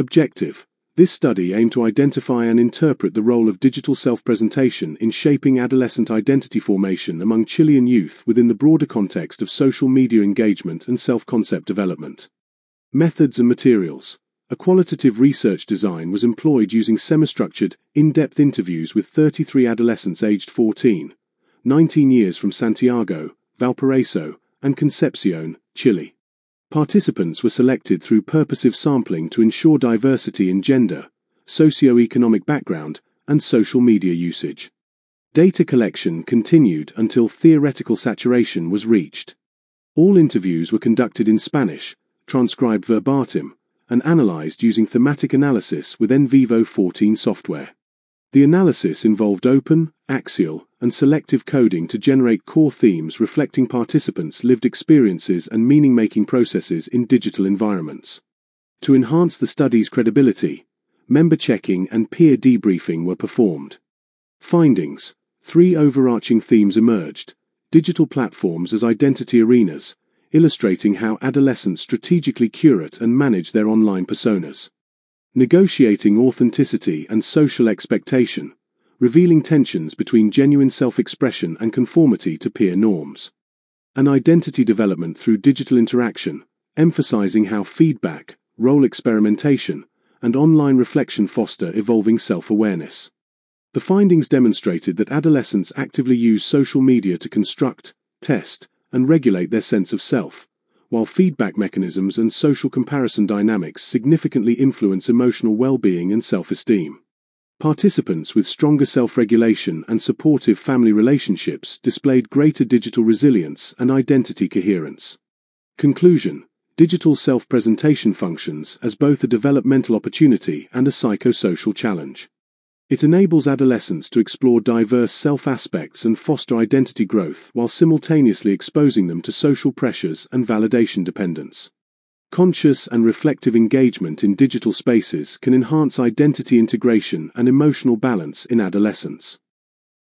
Objective. This study aimed to identify and interpret the role of digital self-presentation in shaping adolescent identity formation among Chilean youth within the broader context of social media engagement and self-concept development. Methods and materials. A qualitative research design was employed using semi-structured, in-depth interviews with 33 adolescents aged 14, 19 years from Santiago, Valparaiso, and Concepcion, Chile. Participants were selected through purposive sampling to ensure diversity in gender, socioeconomic background, and social media usage. Data collection continued until theoretical saturation was reached. All interviews were conducted in Spanish, transcribed verbatim, and analyzed using thematic analysis with NVivo 14 software. The analysis involved open, axial, and selective coding to generate core themes reflecting participants' lived experiences and meaning-making processes in digital environments. To enhance the study's credibility, member checking and peer debriefing were performed. Findings: 3 overarching themes emerged: digital platforms as identity arenas, illustrating how adolescents strategically curate and manage their online personas. Negotiating authenticity and social expectation, revealing tensions between genuine self-expression and conformity to peer norms. And identity development through digital interaction, emphasizing how feedback, role experimentation, and online reflection foster evolving self-awareness. The findings demonstrated that adolescents actively use social media to construct, test, and regulate their sense of self, while feedback mechanisms and social comparison dynamics significantly influence emotional well-being and self-esteem. Participants with stronger self-regulation and supportive family relationships displayed greater digital resilience and identity coherence. Conclusion: digital self-presentation functions as both a developmental opportunity and a psychosocial challenge. It enables adolescents to explore diverse self-aspects and foster identity growth while simultaneously exposing them to social pressures and validation dependence. Conscious and reflective engagement in digital spaces can enhance identity integration and emotional balance in adolescence.